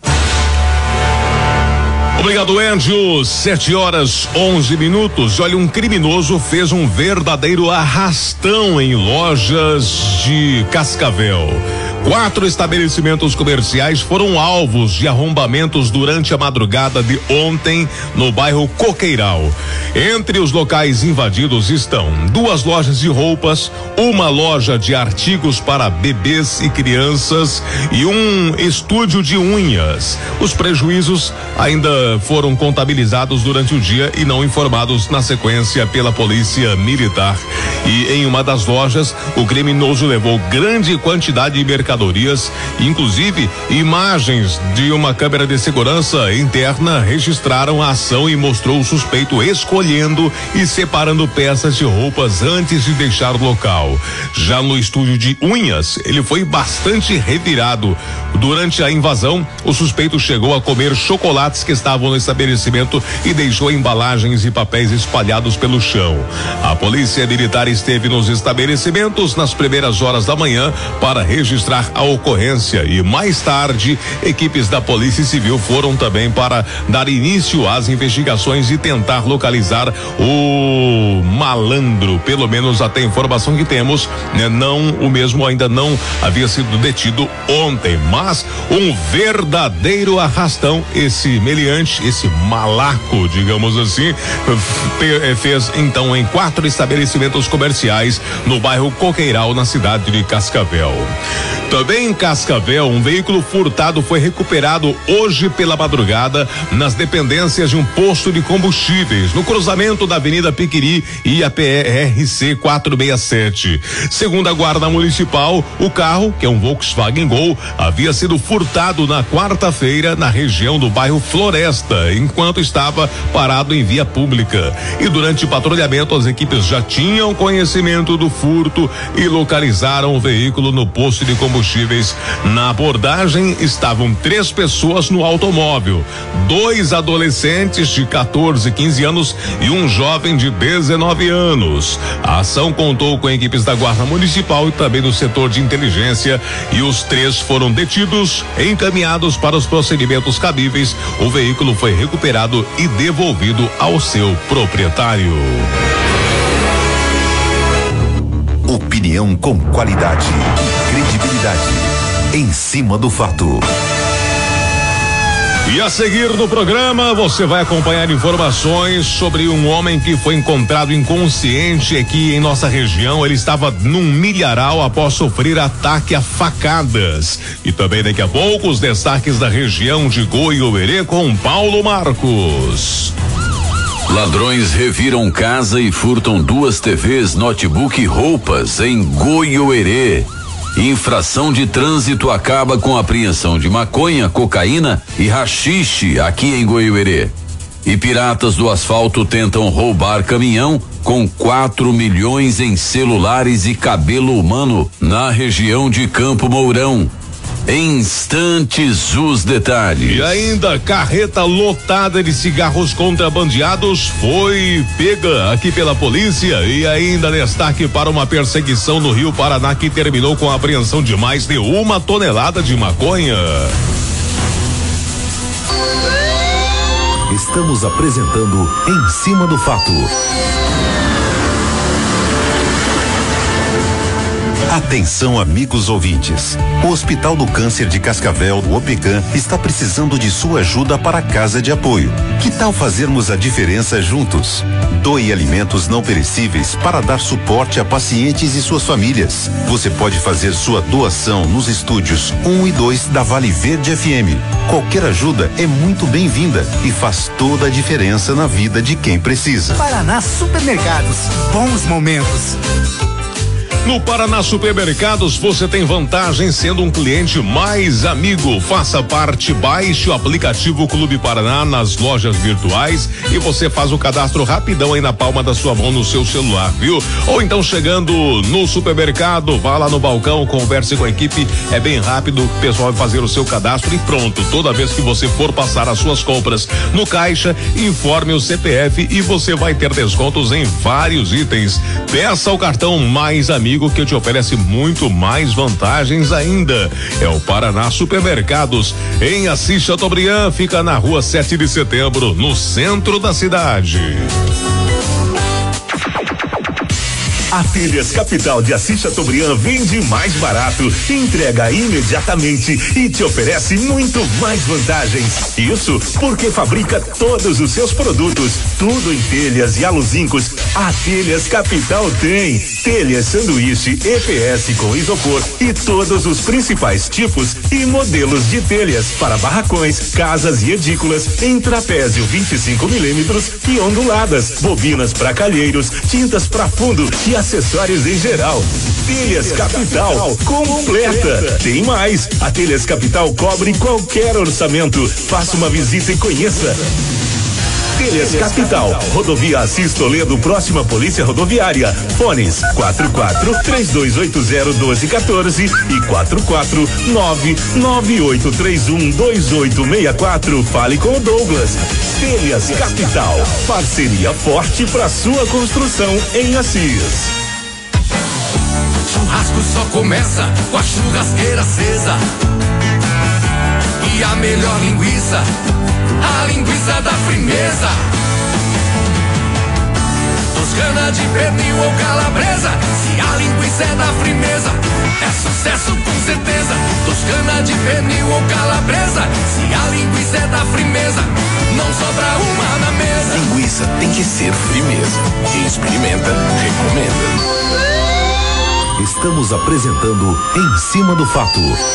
Obrigado, Edio. 7h11. Olha, um criminoso fez um verdadeiro arrastão em lojas de Cascavel. 4 estabelecimentos comerciais foram alvos de arrombamentos durante a madrugada de ontem no bairro Coqueiral. Entre os locais invadidos estão 2 lojas de roupas, uma loja de artigos para bebês e crianças e um estúdio de unhas. Os prejuízos ainda foram contabilizados durante o dia e não informados na sequência pela Polícia Militar. E em uma das lojas, o criminoso levou grande quantidade de mercadorias, inclusive imagens de uma câmera de segurança interna registraram a ação e mostrou o suspeito escolhendo e separando peças de roupas antes de deixar o local. Já no estúdio de unhas, ele foi bastante revirado. Durante a invasão, o suspeito chegou a comer chocolates que estavam no estabelecimento e deixou embalagens e papéis espalhados pelo chão. A Polícia Militar esteve nos estabelecimentos nas primeiras horas da manhã para registrar registrar a ocorrência e mais tarde equipes da Polícia Civil foram também para dar início às investigações e tentar localizar o malandro, pelo menos até a informação que temos, né? O mesmo ainda não havia sido detido ontem, mas um verdadeiro arrastão, esse meliante, esse malaco, digamos assim, fez então em 4 estabelecimentos comerciais no bairro Coqueiral, na cidade de Cascavel. Também em Cascavel, um veículo furtado foi recuperado hoje pela madrugada nas dependências de um posto de combustíveis, no cruzamento da Avenida Piquiri e a PRC 467. Segundo a Guarda Municipal, o carro, que é um Volkswagen Gol, havia sido furtado na quarta-feira na região do bairro Floresta, enquanto estava parado em via pública. E durante o patrulhamento, as equipes já tinham conhecimento do furto e localizaram o veículo no posto de combustíveis. Na abordagem estavam 3 pessoas no automóvel, 2 adolescentes de 14 e 15 anos e um jovem de 19 anos. A ação contou com equipes da Guarda Municipal e também do setor de inteligência, e os 3 foram detidos, encaminhados para os procedimentos cabíveis. O veículo foi recuperado e devolvido ao seu proprietário. Opinião com qualidade e credibilidade. Em cima do fato. E a seguir no programa, você vai acompanhar informações sobre um homem que foi encontrado inconsciente aqui em nossa região. Ele estava num milharal após sofrer ataque a facadas. E também daqui a pouco os destaques da região de Goiôerê com Paulo Marcos. Ladrões reviram casa e furtam 2 TVs, notebook e roupas em Goiôerê. Infração de trânsito acaba com a apreensão de maconha, cocaína e haxixe aqui em Goiôerê. E piratas do asfalto tentam roubar caminhão com 4 milhões em celulares e cabelo humano na região de Campo Mourão. Em instantes, os detalhes. E ainda, carreta lotada de cigarros contrabandeados foi pega aqui pela polícia. E ainda destaque para uma perseguição no Rio Paraná que terminou com a apreensão de mais de 1 tonelada de maconha. Estamos apresentando Em Cima do Fato. Atenção, amigos ouvintes. O Hospital do Câncer de Cascavel, o OPECAM, está precisando de sua ajuda para a casa de apoio. Que tal fazermos a diferença juntos? Doe alimentos não perecíveis para dar suporte a pacientes e suas famílias. Você pode fazer sua doação nos estúdios 1 e 2 da Vale Verde FM. Qualquer ajuda é muito bem-vinda e faz toda a diferença na vida de quem precisa. Paraná Supermercados, bons momentos. No Paraná Supermercados você tem vantagem sendo um cliente mais amigo. Faça parte, baixe o aplicativo Clube Paraná nas lojas virtuais e você faz o cadastro rapidão aí na palma da sua mão no seu celular, viu? Ou então chegando no supermercado, vá lá no balcão, converse com a equipe, é bem rápido, o pessoal vai fazer o seu cadastro e pronto. Toda vez que você for passar as suas compras no caixa, informe o CPF e você vai ter descontos em vários itens. Peça o cartão Mais Amigo que te oferece muito mais vantagens ainda. É o Paraná Supermercados em Assis Chateaubriand, fica na rua 7 de setembro, no centro da cidade. A Telhas Capital de Assis Chateaubriand vende mais barato, entrega imediatamente e te oferece muito mais vantagens. Isso porque fabrica todos os seus produtos, tudo em telhas e aluzincos. A Telhas Capital tem telhas sanduíche, EPS com isopor e todos os principais tipos e modelos de telhas para barracões, casas e edículas em trapézio 25 milímetros e onduladas, bobinas para calheiros, tintas para fundo e acessórios em geral. Telhas Capital, completa. Tem mais, a Telhas Capital cobre qualquer orçamento. Faça uma visita e conheça. Telhas Capital, rodovia Assis Toledo, próxima Polícia Rodoviária. Fones 44-3280-1214 e 449-9831-2864. Fale com o Douglas. Telhas Capital, parceria forte para sua construção em Assis. Churrasco só começa com a churrasqueira acesa. E a melhor linguiça, a linguiça da Firmeza. Toscana de pernil ou calabresa, se a linguiça é da Firmeza, é sucesso com certeza. Toscana de pernil ou calabresa, se a linguiça é da Firmeza, não sobra uma na mesa. Linguiça tem que ser Firmeza. Quem experimenta, recomenda. Estamos apresentando Em Cima do Fato.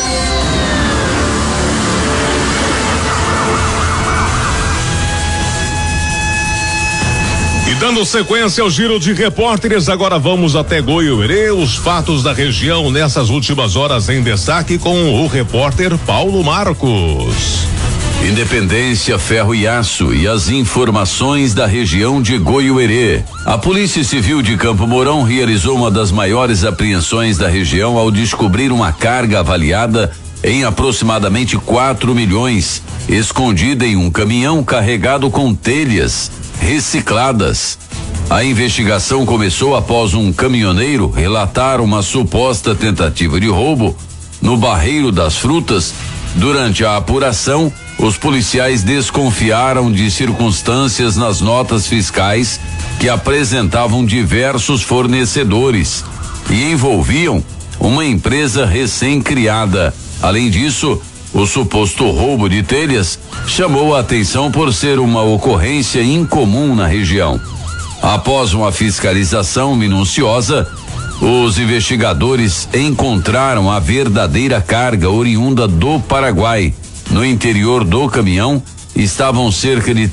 E dando sequência ao giro de repórteres, agora vamos até Goiuerê. Os fatos da região nessas últimas horas em destaque com o repórter Paulo Marcos. Independência, Ferro e Aço e as informações da região de Goiuerê. A Polícia Civil de Campo Mourão realizou uma das maiores apreensões da região ao descobrir uma carga avaliada em aproximadamente 4 milhões, escondida em um caminhão carregado com telhas recicladas. A investigação começou após um caminhoneiro relatar uma suposta tentativa de roubo no Barreiro das Frutas. Durante a apuração, os policiais desconfiaram de circunstâncias nas notas fiscais que apresentavam diversos fornecedores e envolviam uma empresa recém-criada. Além disso, o suposto roubo de telhas chamou a atenção por ser uma ocorrência incomum na região. Após uma fiscalização minuciosa, os investigadores encontraram a verdadeira carga oriunda do Paraguai. No interior do caminhão estavam cerca de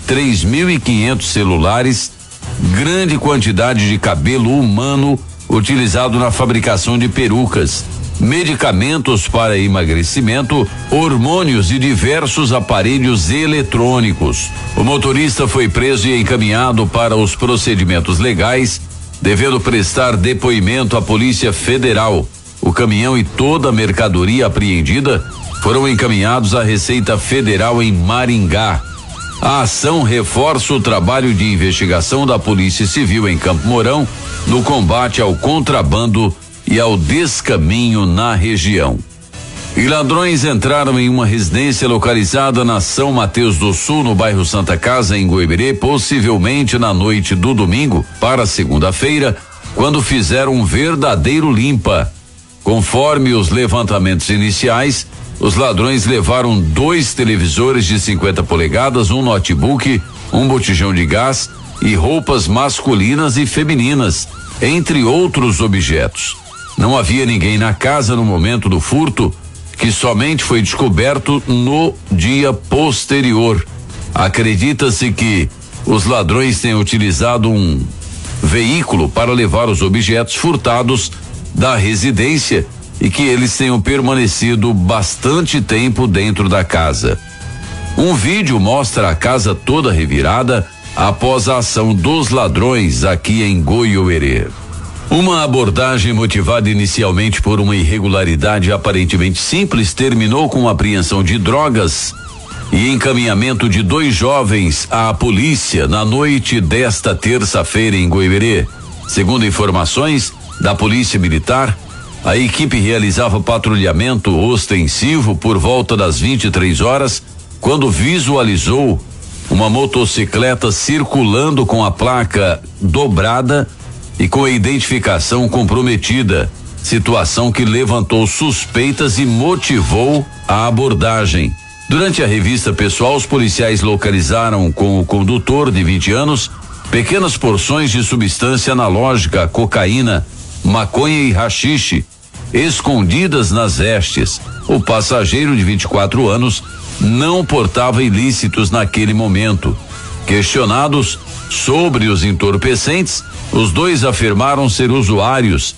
3.500 celulares, grande quantidade de cabelo humano utilizado na fabricação de perucas, medicamentos para emagrecimento, hormônios e diversos aparelhos eletrônicos. O motorista foi preso e encaminhado para os procedimentos legais, devendo prestar depoimento à Polícia Federal. O caminhão e toda a mercadoria apreendida foram encaminhados à Receita Federal em Maringá. A ação reforça o trabalho de investigação da Polícia Civil em Campo Mourão no combate ao contrabando e ao descaminho na região. E ladrões entraram em uma residência localizada na São Mateus do Sul, no bairro Santa Casa, em Goiuerê, possivelmente na noite do domingo para segunda-feira, quando fizeram um verdadeiro limpa. Conforme os levantamentos iniciais, os ladrões levaram 2 televisores de 50 polegadas, um notebook, um botijão de gás e roupas masculinas e femininas, entre outros objetos. Não havia ninguém na casa no momento do furto, que somente foi descoberto no dia posterior. Acredita-se que os ladrões tenham utilizado um veículo para levar os objetos furtados da residência e que eles tenham permanecido bastante tempo dentro da casa. Um vídeo mostra a casa toda revirada após a ação dos ladrões aqui em Goiuerê. Uma abordagem motivada inicialmente por uma irregularidade aparentemente simples terminou com a apreensão de drogas e encaminhamento de 2 jovens à polícia na noite desta terça-feira em Goiuerê. Segundo informações da Polícia Militar, a equipe realizava patrulhamento ostensivo por volta das 23 horas, quando visualizou uma motocicleta circulando com a placa dobrada e com a identificação comprometida, situação que levantou suspeitas e motivou a abordagem. Durante a revista pessoal, os policiais localizaram com o condutor de 20 anos pequenas porções de substância analógica, cocaína, maconha e haxixe, escondidas nas vestes. O passageiro de 24 anos não portava ilícitos naquele momento. Questionados sobre os entorpecentes, os 2 afirmaram ser usuários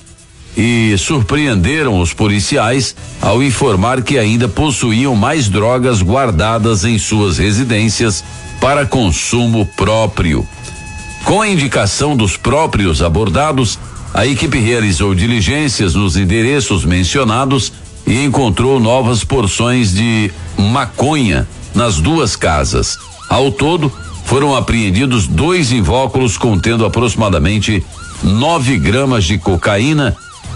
e surpreenderam os policiais ao informar que ainda possuíam mais drogas guardadas em suas residências para consumo próprio. Com a indicação dos próprios abordados, a equipe realizou diligências nos endereços mencionados e encontrou novas porções de maconha nas 2 casas. Ao todo, foram apreendidos 2 invólucros contendo aproximadamente 9 gramas de cocaína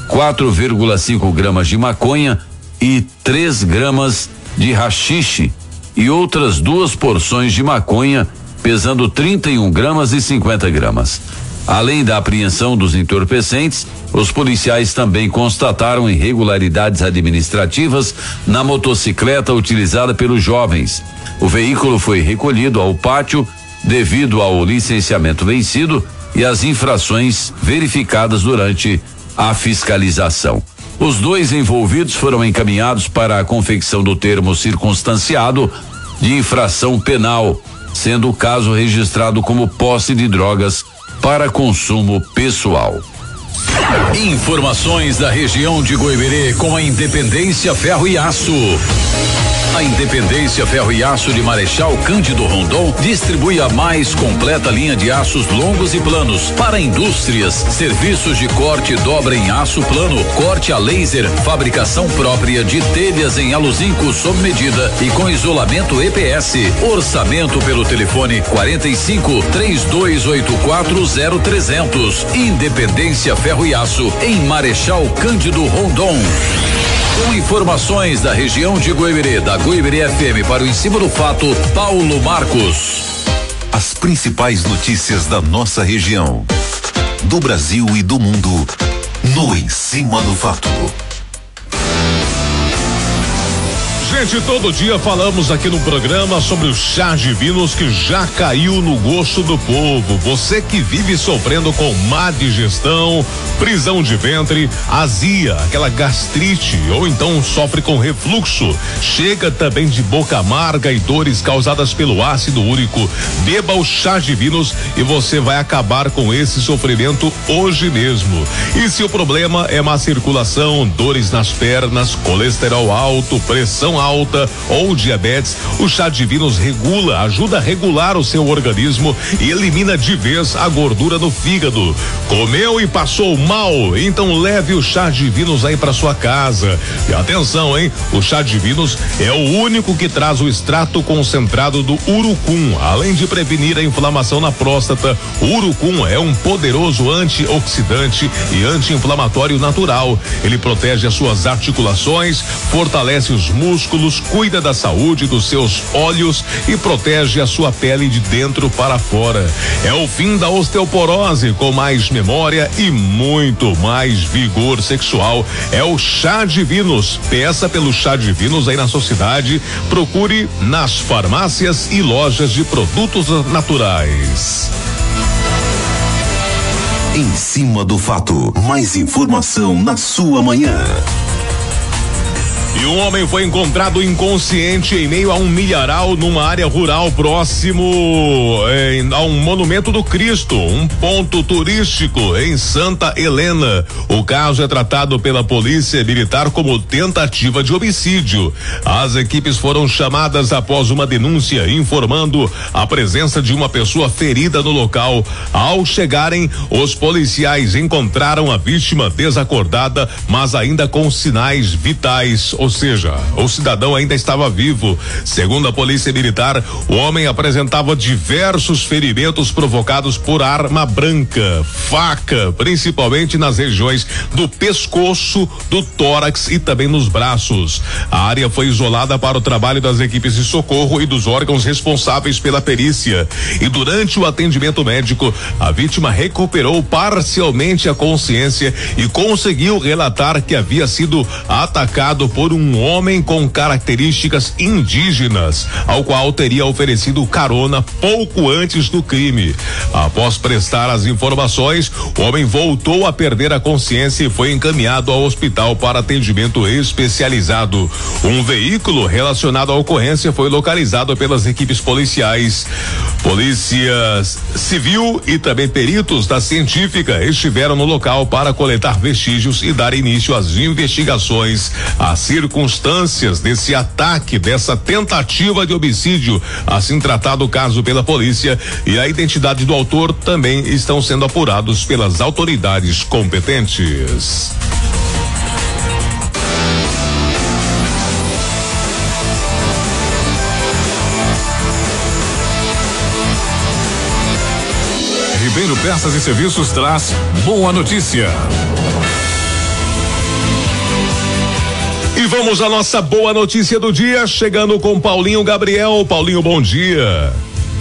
4,5 gramas de maconha e 3 gramas de haxixe e outras 2 porções de maconha pesando 31 gramas e 50 gramas. Além da apreensão dos entorpecentes, os policiais também constataram irregularidades administrativas na motocicleta utilizada pelos jovens. O veículo foi recolhido ao pátio devido ao licenciamento vencido e às infrações verificadas durante a fiscalização. Os 2 envolvidos foram encaminhados para a confecção do termo circunstanciado de infração penal, sendo o caso registrado como posse de drogas para consumo pessoal. Informações da região de Goiberê com a Independência Ferro e Aço. A Independência Ferro e Aço de Marechal Cândido Rondon distribui a mais completa linha de aços longos e planos para indústrias, serviços de corte e dobra em aço plano, corte a laser, fabricação própria de telhas em aluzinco sob medida e com isolamento EPS. Orçamento pelo telefone 45 3284 0300. Independência Ferro e Aço em Marechal Cândido Rondon. Com informações da região de Goiberê, da Goiberê FM para o Em Cima do Fato, Paulo Marcos. As principais notícias da nossa região, do Brasil e do mundo, no Em Cima do Fato. Gente, todo dia falamos aqui no programa sobre os chás divinos que já caiu no gosto do povo. Você que vive sofrendo com má digestão, prisão de ventre, azia, aquela gastrite ou então sofre com refluxo, chega também de boca amarga e dores causadas pelo ácido úrico, beba os chás divinos e você vai acabar com esse sofrimento hoje mesmo. E se o problema é má circulação, dores nas pernas, colesterol alto, pressão alta ou diabetes, o chá divinos ajuda a regular o seu organismo e elimina de vez a gordura no fígado. Comeu e passou mal? Então leve o chá divinos aí para sua casa. E atenção, hein? O chá divinos é o único que traz o extrato concentrado do urucum, além de prevenir a inflamação na próstata. O urucum é um poderoso antioxidante e anti-inflamatório natural. Ele protege as suas articulações, fortalece os músculos, cuida da saúde dos seus olhos e protege a sua pele de dentro para fora. É o fim da osteoporose com mais memória e muito mais vigor sexual. É o chá divinos. Peça pelo chá divinos aí na sua cidade. Procure nas farmácias e lojas de produtos naturais. Em Cima do Fato, mais informação na sua manhã. E um homem foi encontrado inconsciente em meio a um milharal numa área rural próximo a um monumento do Cristo, um ponto turístico em Santa Helena. O caso é tratado pela polícia militar como tentativa de homicídio. As equipes foram chamadas após uma denúncia informando a presença de uma pessoa ferida no local. Ao chegarem, os policiais encontraram a vítima desacordada, mas ainda com sinais vitais. Ou seja, o cidadão ainda estava vivo. Segundo a polícia militar, o homem apresentava diversos ferimentos provocados por arma branca, faca, principalmente nas regiões do pescoço, do tórax e também nos braços. A área foi isolada para o trabalho das equipes de socorro e dos órgãos responsáveis pela perícia. E durante o atendimento médico, a vítima recuperou parcialmente a consciência e conseguiu relatar que havia sido atacado por um homem com características indígenas, ao qual teria oferecido carona pouco antes do crime. Após prestar as informações, o homem voltou a perder a consciência e foi encaminhado ao hospital para atendimento especializado. Um veículo relacionado à ocorrência foi localizado pelas equipes policiais. Polícia Civil e também peritos da científica estiveram no local para coletar vestígios e dar início às investigações. As circunstâncias desse ataque, dessa tentativa de homicídio, assim tratado o caso pela polícia, e a identidade do autor também estão sendo apurados pelas autoridades competentes. Ribeiro Peças e Serviços traz boa notícia. vamos à nossa boa notícia do dia, chegando com Paulinho Gabriel. Paulinho, bom dia.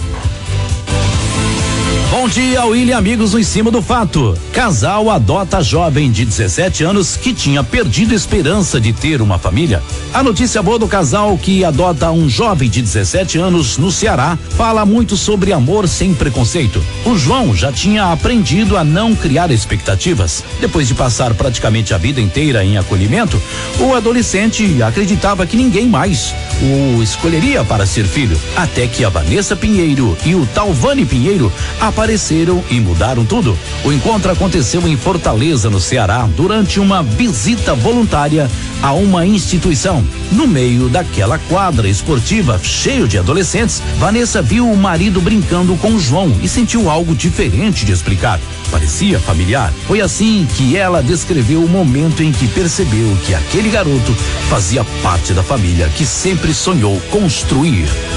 Bom dia, William, amigos do Em Cima do Fato. Casal adota jovem de 17 anos que tinha perdido esperança de ter uma família. A notícia boa do casal que adota um jovem de 17 anos no Ceará fala muito sobre amor sem preconceito. O João já tinha aprendido a não criar expectativas. Depois de passar praticamente a vida inteira em acolhimento, o adolescente acreditava que ninguém mais o escolheria para ser filho. Até que a Vanessa Pinheiro e o Talvani Pinheiro apareceram e mudaram tudo. O encontro aconteceu em Fortaleza, no Ceará, durante uma visita voluntária a uma instituição. No meio daquela quadra esportiva cheio de adolescentes, Vanessa viu o marido brincando com João e sentiu algo diferente de explicar. Parecia familiar. Foi assim que ela descreveu o momento em que percebeu que aquele garoto fazia parte da família que sempre sonhou construir.